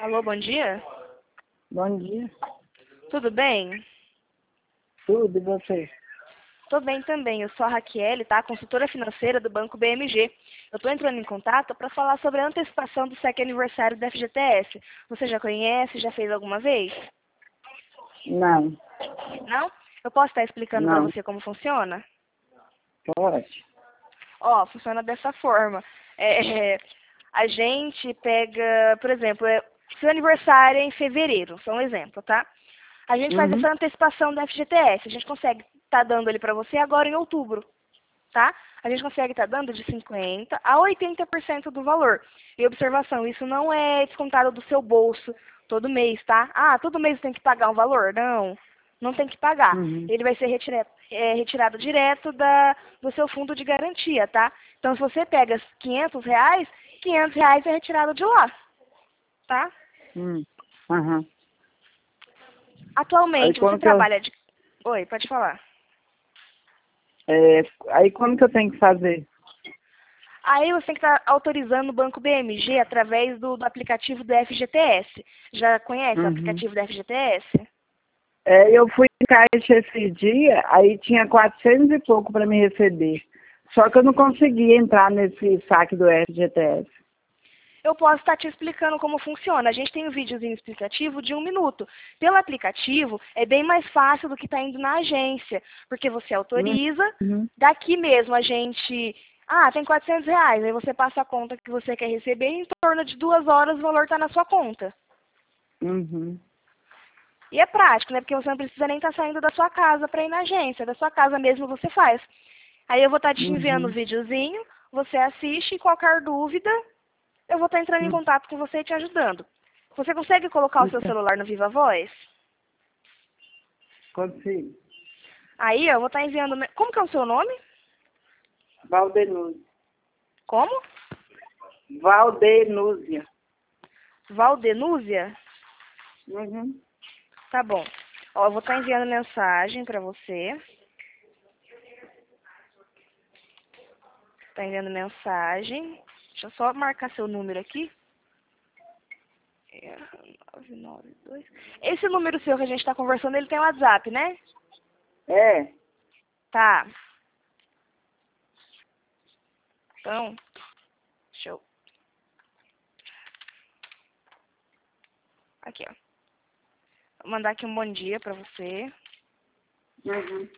Alô, bom dia? Bom dia. Tudo bem? Tudo, e você? Tô bem também. Eu sou a Raquel, tá? Consultora financeira do Banco BMG. Eu tô entrando em contato para falar sobre a antecipação do SEC aniversário da FGTS. Você já conhece? Já fez alguma vez? Não, Não? Eu posso estar explicando para não. você como funciona? Pode. Ó, funciona dessa forma. A gente pega, por exemplo, seu aniversário é em fevereiro, só um exemplo, tá? A gente faz Uhum. essa antecipação da FGTS. A gente consegue estar dando ele para você agora em outubro, tá? A gente consegue estar dando de 50% a 80% do valor. E observação, isso não é descontado do seu bolso todo mês, tá? Ah, todo mês tem que pagar um valor? Não, não tem que pagar. Uhum. Ele vai ser retirado direto do seu fundo de garantia, tá? Então, se você pega R$ 500, R$ 500 é retirado de lá, tá? Aham. Aí Atualmente, você como que eu, trabalha de... Oi, pode falar. aí como que eu tenho que fazer? Aí você tem que estar autorizando o Banco BMG através do aplicativo do FGTS. Já conhece o Uhum. aplicativo do FGTS? Eu fui em caixa esse dia, aí tinha 400 e pouco para me receber. Só que eu não consegui entrar nesse saque do FGTS. Eu posso estar te explicando como funciona. A gente tem um videozinho explicativo de 1 minuto. Pelo aplicativo, é bem mais fácil do que estar indo na agência, porque você autoriza, Uhum. daqui mesmo a gente... Ah, tem R$ 400, aí você passa a conta que você quer receber e em torno de 2 horas o valor está na sua conta. Uhum. E é prático, né? Porque você não precisa nem estar saindo da sua casa para ir na agência. Da sua casa mesmo você faz. Aí eu vou estar te enviando o Uhum. videozinho, você assiste e qualquer dúvida, eu vou estar entrando em Uhum. contato com você e te ajudando. Você consegue colocar o seu Então, celular no Viva Voz? consigo. Aí eu vou estar enviando... Como que é o seu nome? Valdenúzia. Como? Valdenúzia. Valdenúzia? Uhum. Tá bom. Ó, eu vou estar enviando mensagem para você. Tá enviando mensagem. Deixa eu só marcar seu número aqui. 992. Esse número seu que a gente está conversando, ele tem WhatsApp, né? É. Tá. Então, deixa eu... Aqui, ó. Vou mandar aqui um bom dia pra você. Uhum.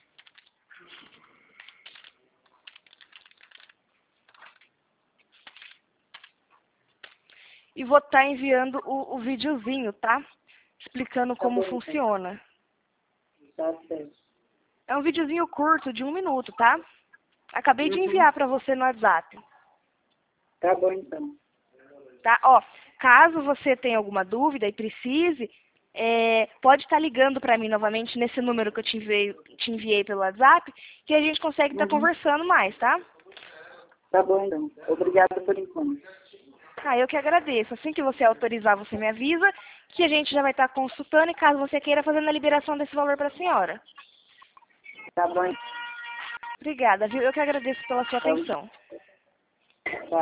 E vou estar enviando o videozinho, tá? Explicando Tá como bom, então. funciona. Tá certo. É um videozinho curto, de 1 minuto, tá? Acabei de Uhum. enviar pra você no WhatsApp. Tá bom, então. Tá? Ó, caso você tenha alguma dúvida e precise, pode estar ligando para mim novamente nesse número que eu te enviei pelo WhatsApp, que a gente consegue estar Uhum. conversando mais, tá? Tá bom, então. Obrigada por enquanto. Ah, eu que agradeço. Assim que você autorizar, você me avisa, que a gente já vai estar consultando e caso você queira fazendo a liberação desse valor para a senhora. Tá bom, Obrigada, viu? Eu que agradeço pela sua então. atenção. Tá.